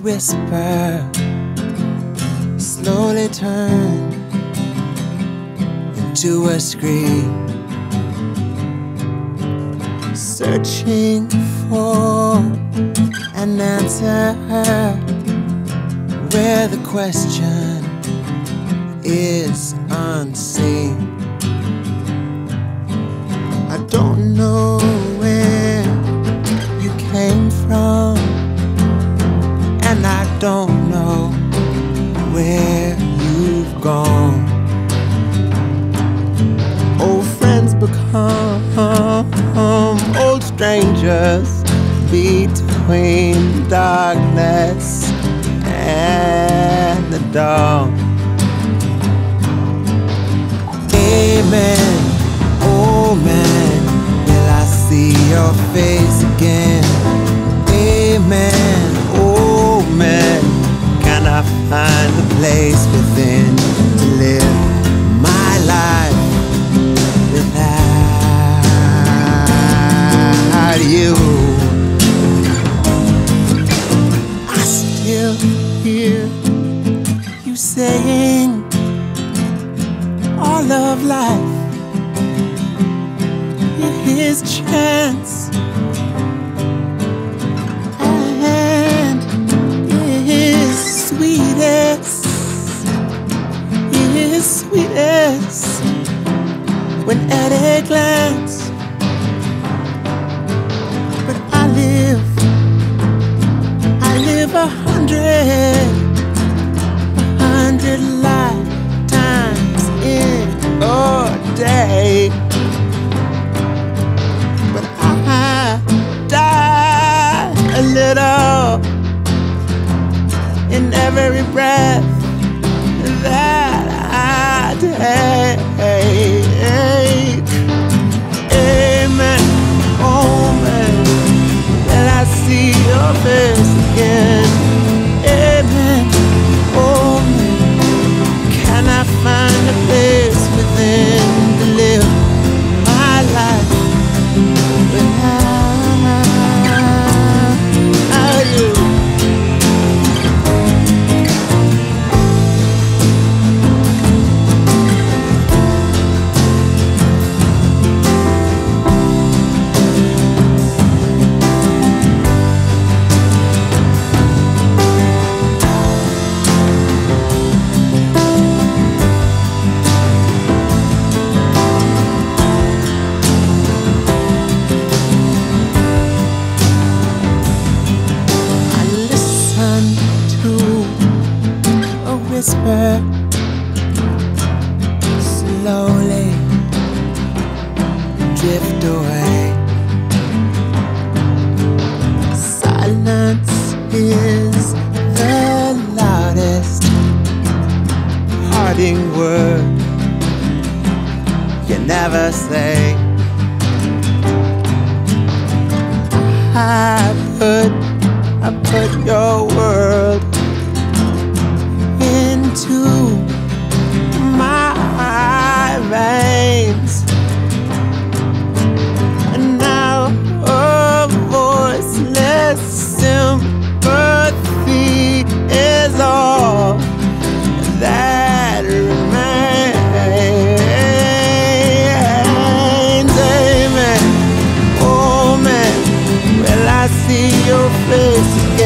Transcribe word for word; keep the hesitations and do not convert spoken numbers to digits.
whisper slowly turned into a scream, searching for an answer where the question is unseen. I don't know where you came from, and I don't know where you've gone. Old friends become old strangers between darkness and the dawn. Amen, oh man, will I see your face again? Amen, oh man, can I find a place within to live my life without you? I still hear you saying all of life is his chance, and his sweetest, his sweetest when at a glance. But I live, I live a hundred, a hundred lifetimes in a day. But I die a little in every breath that I take. Amen, oh man, will I see your face again? Amen, oh man, can I find a place within to live my life without you? Whisper slowly drift away. Silence is the loudest parting word you never say. I put, I put your world into my veins, and now a voiceless sympathy is all that remains. Amen, oh man, will I see your face again?